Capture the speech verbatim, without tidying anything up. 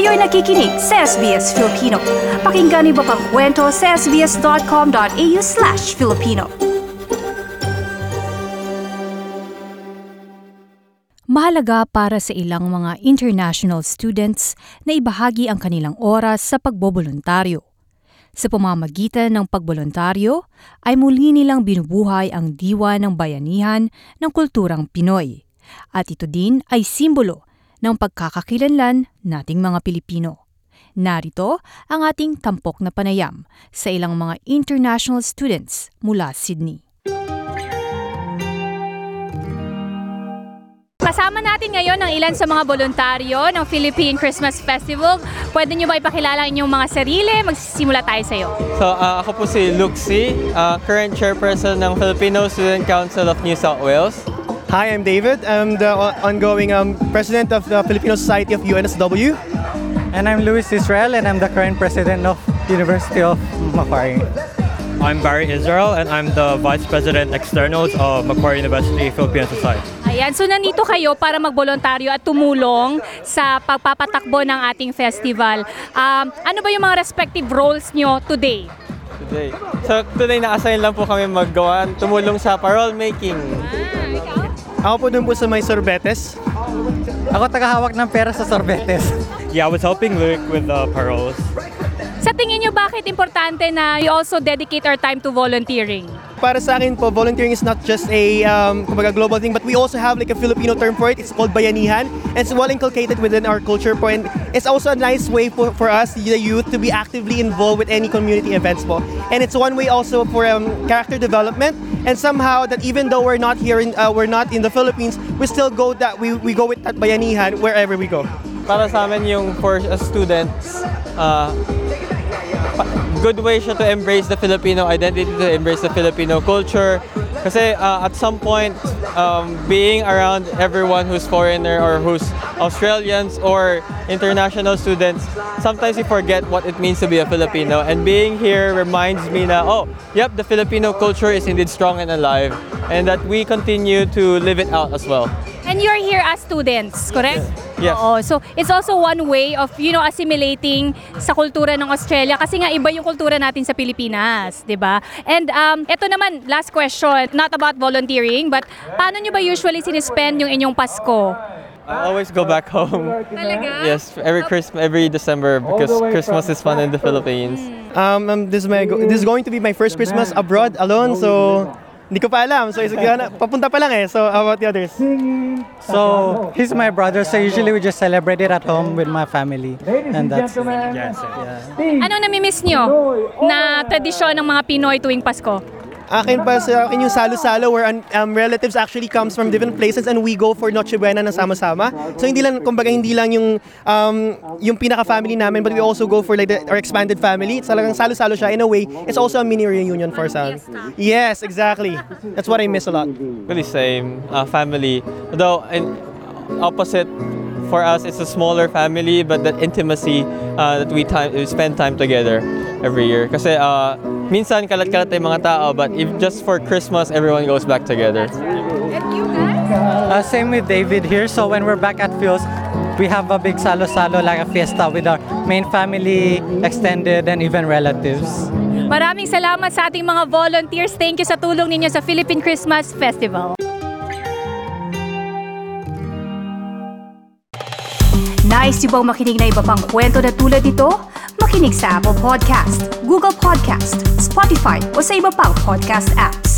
Kayo'y nakikinig sa S B S Filipino. Pakinggan niyo pa pang kwento sa sbs.com.au slash Filipino. Mahalaga para sa ilang mga international students na ibahagi ang kanilang oras sa pagboboluntaryo. Sa pamamagitan ng pagboluntaryo ay muli nilang binubuhay ang diwa ng bayanihan ng kulturang Pinoy. At ito din ay simbolo ng pagkakakilanlan nating mga Pilipino. Narito ang ating tampok na panayam sa ilang mga international students mula Sydney. Kasama natin ngayon ang ilan sa mga voluntaryo ng Philippine Christmas Festival. Pwede nyo ba ipakilala ang inyong mga sarili? Magsisimula tayo sa iyo. So, uh, ako po si Luxie, uh, current chairperson ng Filipino Student Council of New South Wales. Hi, I'm David. I'm the ongoing um, president of the Filipino Society of U N S W. And I'm Luis Israel, and I'm the current president of University of Macquarie. I'm Barry Israel, and I'm the Vice President Externals of Macquarie University Philippine Society. Ayan, so nandito kayo para magboluntaryo at tumulong sa pagpapatakbo ng ating festival. Um, ano ba yung mga respective roles nyo today? Today. So, today na-assign lang po kami maggawa, tumulong sa parole making. Ah, ikaw? Ako po dun po sa may sorbetes. Ako tagahawak ng pera sa sorbetes. Yeah, I was helping Luke with the paroles. Sa tingin nyo, bakit importante na we also dedicate our time to volunteering? Para sa akin po, volunteering is not just a um, kumbaga global thing, but we also have like a Filipino term for it. It's called bayanihan. And it's well inculcated within our culture po. And it's also a nice way for, for us, the youth, to be actively involved with any community events po. And it's one way also for um, character development. And somehow that even though we're not here, in, uh, we're not in the Philippines, we still go that we, we go with that bayanihan wherever we go. Para sa amin yung for uh, students, uh, good way siya to embrace the Filipino identity, to embrace the Filipino culture. Kasi uh, at some point, um, being around everyone who's foreigner or who's Australians or international students, sometimes you forget what it means to be a Filipino. And being here reminds me na, oh, yep, the Filipino culture is indeed strong and alive. And that we continue to live it out as well. And you're here as students, correct? Yes. Oo. So, it's also one way of, you know, assimilating sa kultura ng Australia kasi nga iba yung kultura natin sa Pilipinas, di ba? And um, ito naman, last question, not about volunteering, but paano nyo ba usually sinispend yung inyong Pasko? I always go back home. Talaga? Yes, every Christmas, every December because Christmas is fun in the Philippines. Um, um, this, is my, this is going to be my first Christmas abroad alone, so hindi ko pa alam. So, papunta pa lang eh. So, how about the others? So, he's my brother, so usually we just celebrate it at home with my family. And that's it. Yes, Yeah. Anong namimiss nyo na tradisyon ng mga Pinoy tuwing Pasko? Akin pa sa akin yung salo-salo where um, relatives actually comes from different places and we go for Noche Buena na sama-sama. So hindi lang, kumbaga hindi lang yung um, yung pinaka-family namin, but we also go for like the, our expanded family. Talagang salo-salo siya in a way. It's also a mini reunion for some. Yes, exactly. That's what I miss a lot. Really same uh, family. Though in opposite for us, it's a smaller family, but that intimacy uh, that we time we spend time together every year. Kasi uh, minsan kalat-kalat yung mga tao, but if just for Christmas, everyone goes back together. And you guys? Uh, same with David here. So when we're back at Phil's, we have a big salo-salo, like a fiesta with our main family, extended, and even relatives. Maraming salamat sa ating mga volunteers. Thank you sa tulong ninyo sa Philippine Christmas Festival. Nice yung bang makinig na iba pang kwento na tulad ito? Makinig sa Apple Podcast, Google Podcast, Spotify o sa iba pang podcast apps.